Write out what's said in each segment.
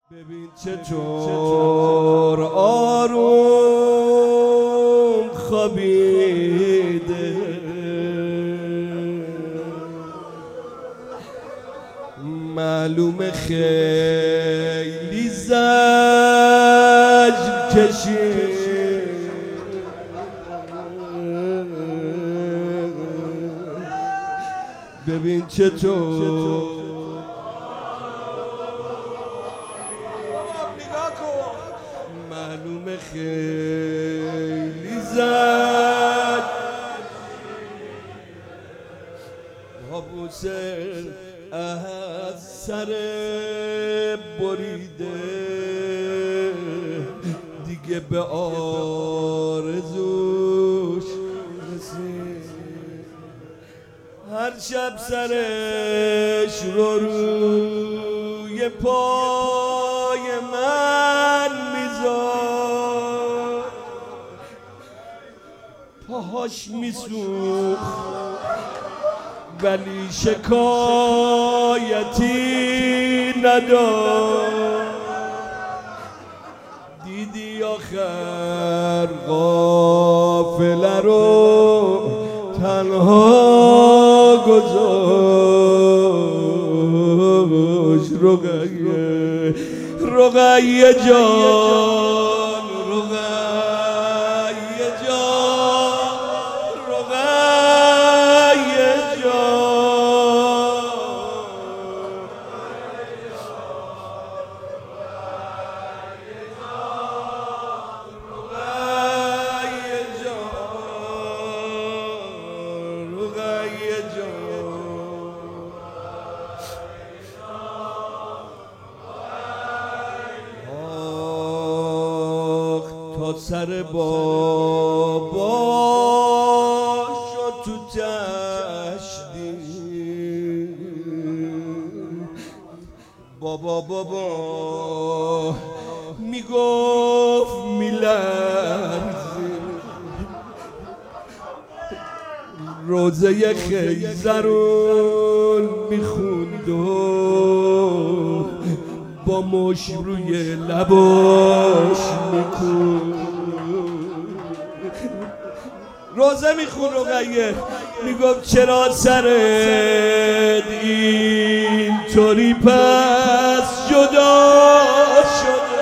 ببین چطور آروم خوابیده، معلومه خیلی زجر کشید. ببین چطور معلومه خیلی زد حبوسه از سر بریده، دیگه به آرزوش رسید. هر شب سرش رو روی پای من میذار، پاهاش میسوخت ولی شکایتی نداشت. دیدی آخر قافله رو تنها گذاشت. رقیه جان، رقیه جان، رقیه جان، رقیه جان، رقیه جان. تا سر بابا شد تو تشدید، بابا میگفت میلرزه، روزه خیزرون میخوند و با مش روی لباش میکن. روزه میخون رقیه، میگفت چرا سرت اینطوری پس جدا شده،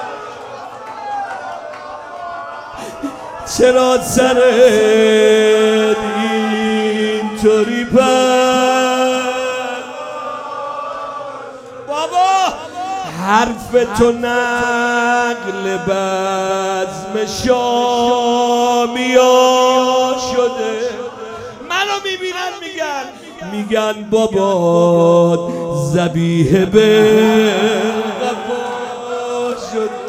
چرا سرت اینطوری پس. بابا حرف تو نقل بزم شامیا شده، منو میبینن میگن بابا ذبیحه به قفا شده.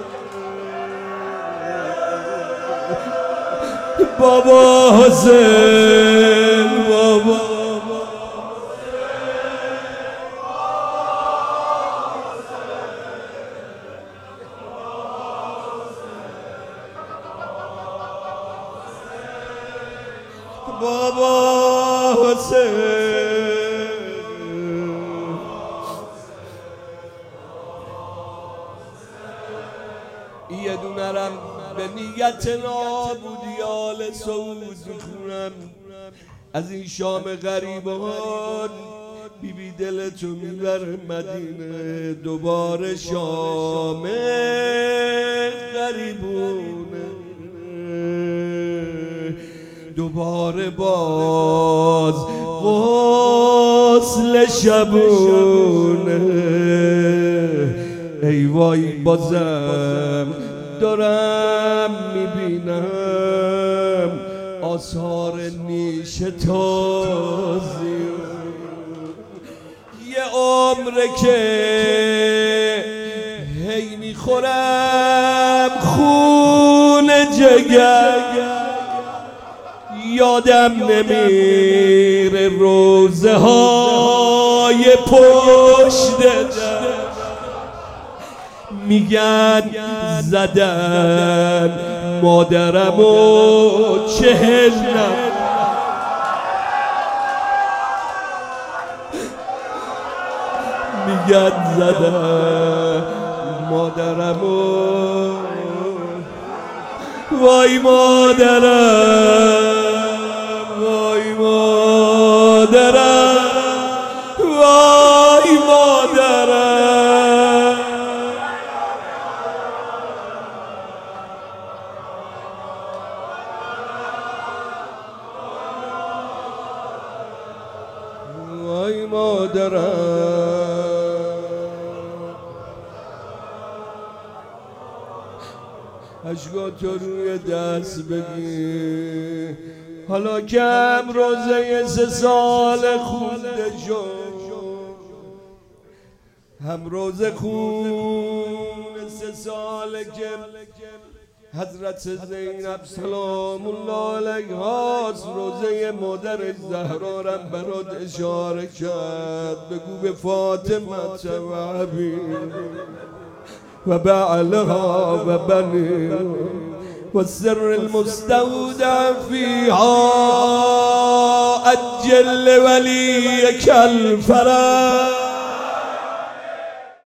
بابا حسین، بابا بابا حسین. یه دونرم به نیت نابودی آل سعود میخونم از این شام غریبان. بیبی دلتو میبره مدینه، دوباره شام غریبونه، دوباره باز غسل شبونه. ای وای بازم دارم میبینم آثار نیش تازی. یه عمره که هی میخورم خون جگر، یادم نمیره روزه های پشت در، میگن زدن مادرم و 40 میگن زدن مادرم وای مادرم وای مادرم وای مادرم وای مادرم اشکاتو روی دست بگیر حالا که روزه 3 سال خونده شد هم روزه خون 3 ساله که حضرت زینب سلام الله علیها روزه مادر زهرا را برات اشاره کرد بگو به فاطمه و حبیب و بعلها و بنیها و السر المستودع فيها أجل وليك الفرج